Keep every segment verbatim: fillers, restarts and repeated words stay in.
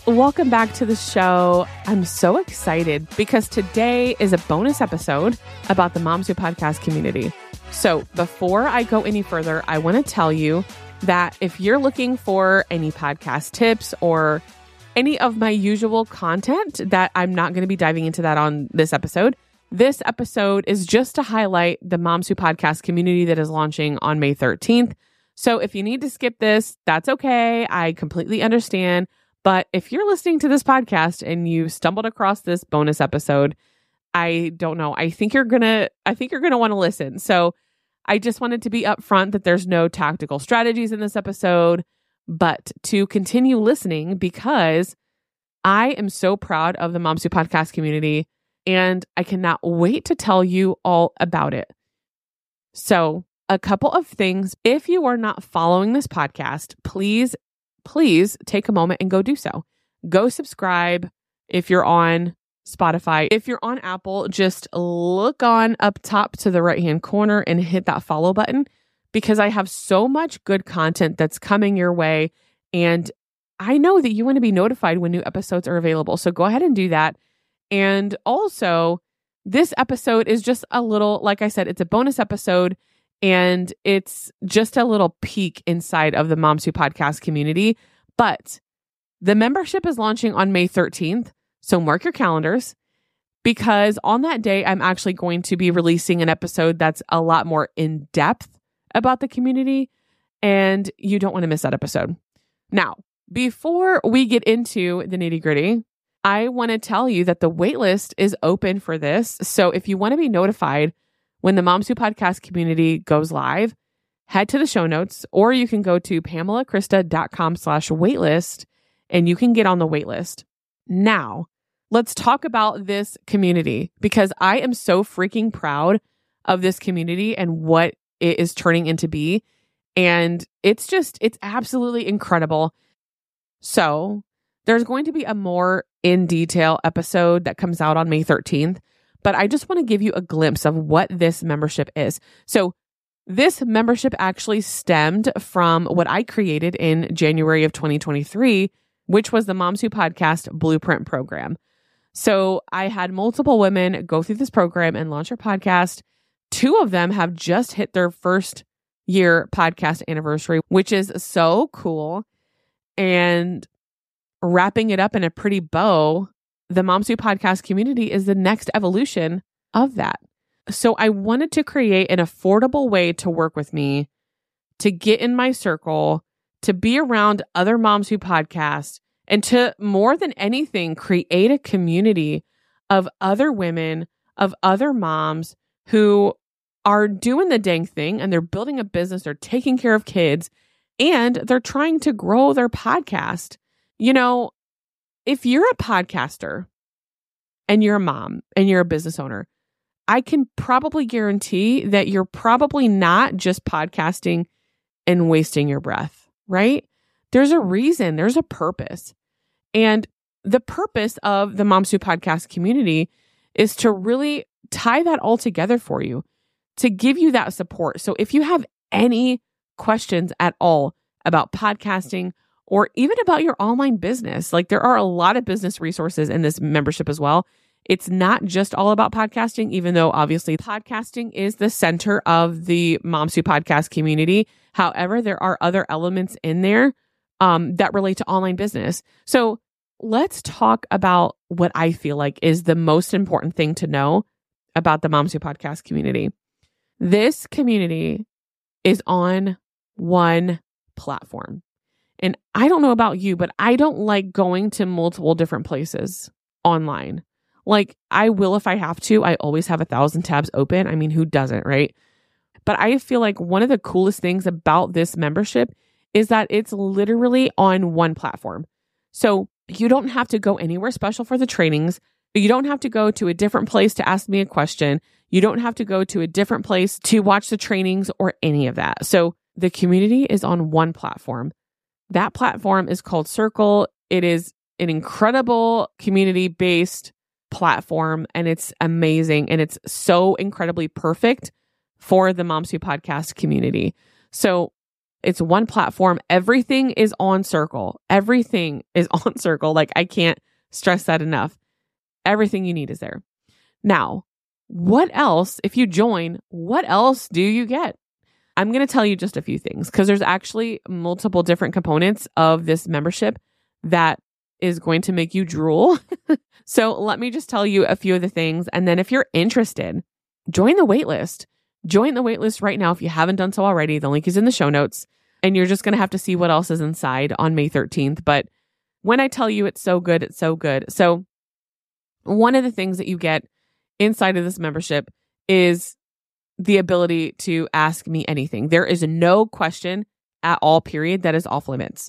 Welcome back to the show. I'm so excited because today is a bonus episode about the Moms Who Podcast community. So before I go any further, I want to tell you that if you're looking for any podcast tips or any of my usual content that I'm not going to be diving into that on this episode, this episode is just to highlight the Moms Who Podcast community that is launching on May thirteenth. So if you need to skip this, that's okay. I completely understand. But if you're listening to this podcast and you stumbled across this bonus episode, I don't know. I think you're going to, I think you're going to want to listen. So I just wanted to be upfront that there's no tactical strategies in this episode, but to continue listening because I am so proud of the Moms Who Podcast community and I cannot wait to tell you all about it. So a couple of things. If you are not following this podcast, please please take a moment and go do so. Go subscribe if you're on Spotify. If you're on Apple, just look on up top to the right-hand corner and hit that follow button because I have so much good content that's coming your way. And I know that you want to be notified when new episodes are available. So go ahead and do that. And also, this episode is just a little, like I said, it's a bonus episode. And it's just a little peek inside of the Moms Who Podcast community. But the membership is launching on May thirteenth. So mark your calendars because on that day, I'm actually going to be releasing an episode that's a lot more in depth about the community. And you don't want to miss that episode. Now, before we get into the nitty gritty, I want to tell you that the waitlist is open for this. So if you want to be notified when the Moms Who Podcast community goes live, head to the show notes, or you can go to pamelakrista.com slash waitlist, and you can get on the waitlist. Now, let's talk about this community, because I am so freaking proud of this community and what it is turning into be. And it's just, it's absolutely incredible. So there's going to be a more in detail episode that comes out on May thirteenth. But I just want to give you a glimpse of what this membership is. So this membership actually stemmed from what I created in January of twenty twenty-three, which was the Moms Who Podcast Blueprint program. So I had multiple women go through this program and launch their podcast. Two of them have just hit their first year podcast anniversary, which is so cool. And wrapping it up in a pretty bow, the Moms Who Podcast community is the next evolution of that. So I wanted to create an affordable way to work with me, to get in my circle, to be around other Moms Who Podcast, and to, more than anything, create a community of other women, of other moms who are doing the dang thing and they're building a business, they're taking care of kids, and they're trying to grow their podcast. You know, if you're a podcaster and you're a mom and you're a business owner, I can probably guarantee that you're probably not just podcasting and wasting your breath, right? There's a reason, there's a purpose. And the purpose of the Moms Who Podcast community is to really tie that all together for you, to give you that support. So if you have any questions at all about podcasting, or even about your online business, like there are a lot of business resources in this membership as well. It's not just all about podcasting, even though obviously podcasting is the center of the Moms Who Podcast community. However, there are other elements in there um, that relate to online business. So let's talk about what I feel like is the most important thing to know about the Moms Who Podcast community. This community is on one platform. And I don't know about you, but I don't like going to multiple different places online. Like I will if I have to. I always have a thousand tabs open. I mean, who doesn't, right? But I feel like one of the coolest things about this membership is that it's literally on one platform. So you don't have to go anywhere special for the trainings. You don't have to go to a different place to ask me a question. You don't have to go to a different place to watch the trainings or any of that. So the community is on one platform. That platform is called Circle. It is an incredible community-based platform, and it's amazing, and it's so incredibly perfect for the Moms Who Podcast community. So It's one platform. Everything is on Circle. Everything is on Circle. Like, I can't stress that enough. Everything you need is there. Now, what else, if you join, what else do you get? I'm going to tell you just a few things because there's actually multiple different components of this membership that is going to make you drool. So let me just tell you a few of the things. And then if you're interested, join the waitlist. Join the waitlist right now if you haven't done so already. The link is in the show notes. And you're just going to have to see what else is inside on May thirteenth. But when I tell you it's so good, it's so good. So one of the things that you get inside of this membership is the ability to ask me anything. There is no question at all, period, that is off limits.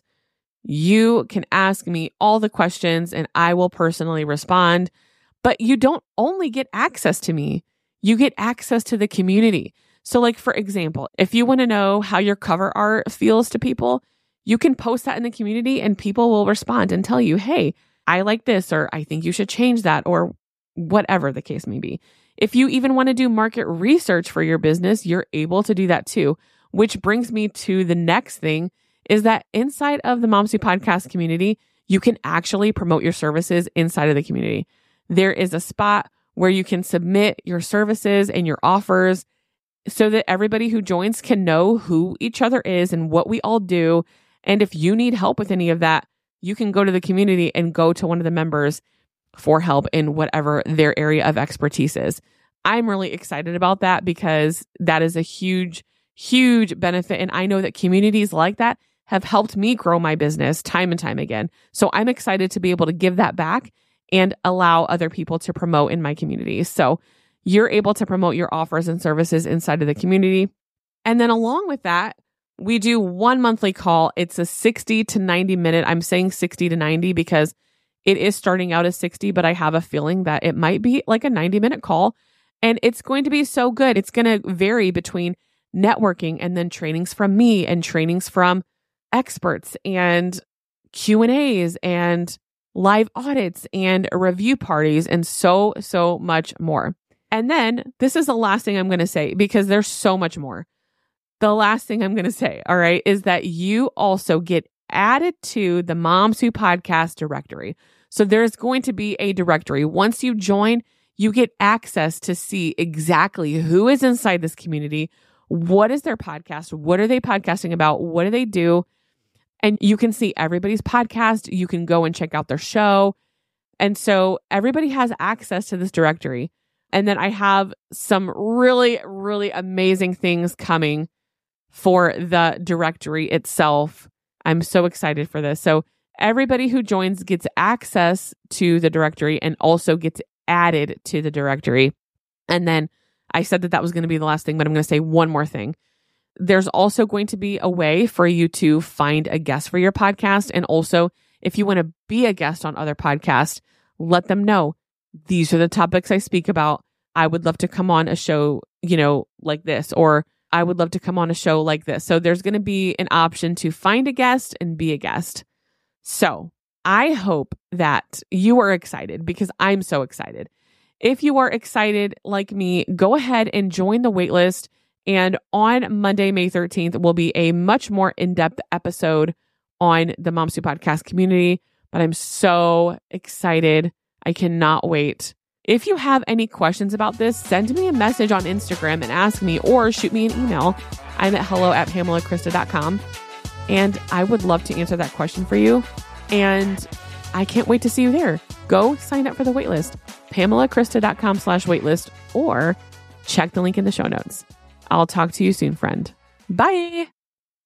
You can ask me all the questions and I will personally respond, but you don't only get access to me, you get access to the community. So like, for example, if you want to know how your cover art feels to people, you can post that in the community and people will respond and tell you, hey, I like this, or I think you should change that, or whatever the case may be. If you even want to do market research for your business, you're able to do that too, which brings me to the next thing is that inside of the Moms Who Podcast community, you can actually promote your services inside of the community. There is a spot where you can submit your services and your offers so that everybody who joins can know who each other is and what we all do. And if you need help with any of that, you can go to the community and go to one of the members for help in whatever their area of expertise is. I'm really excited about that because that is a huge, huge benefit. And I know that communities like that have helped me grow my business time and time again. So I'm excited to be able to give that back and allow other people to promote in my community. So you're able to promote your offers and services inside of the community. And then along with that, we do one monthly call. It's a sixty to ninety minute. I'm saying sixty to ninety because it is starting out as sixty, but I have a feeling that it might be like a ninety minute call. And it's going to be so good. It's going to vary between networking and then trainings from me and trainings from experts and Q and A's and live audits and review parties and so, so much more. And then this is the last thing I'm going to say because there's so much more. The last thing I'm going to say, all right, is that you also get added to the Moms Who Podcast directory. So there's going to be a directory. Once you join, you get access to see exactly who is inside this community. What is their podcast? What are they podcasting about? What do they do? And you can see everybody's podcast. You can go and check out their show. And so everybody has access to this directory. And then I have some really, really amazing things coming for the directory itself. I'm so excited for this. So everybody who joins gets access to the directory and also gets added to the directory. And then I said that that was going to be the last thing, but I'm going to say one more thing. There's also going to be a way for you to find a guest for your podcast. And also, if you want to be a guest on other podcasts, let them know these are the topics I speak about. I would love to come on a show, you know, like this, or I would love to come on a show like this. So there's going to be an option to find a guest and be a guest. So I hope that you are excited because I'm so excited. If you are excited like me, go ahead and join the waitlist. And on Monday, May thirteenth, will be a much more in-depth episode on the Moms Who Podcast community. But I'm so excited. I cannot wait. If you have any questions about this, send me a message on Instagram and ask me, or shoot me an email. I'm at hello at pamela krista dot com. And I would love to answer that question for you. And I can't wait to see you there. Go sign up for the waitlist, pamela krista dot com slash waitlist, or check the link in the show notes. I'll talk to you soon, friend. Bye.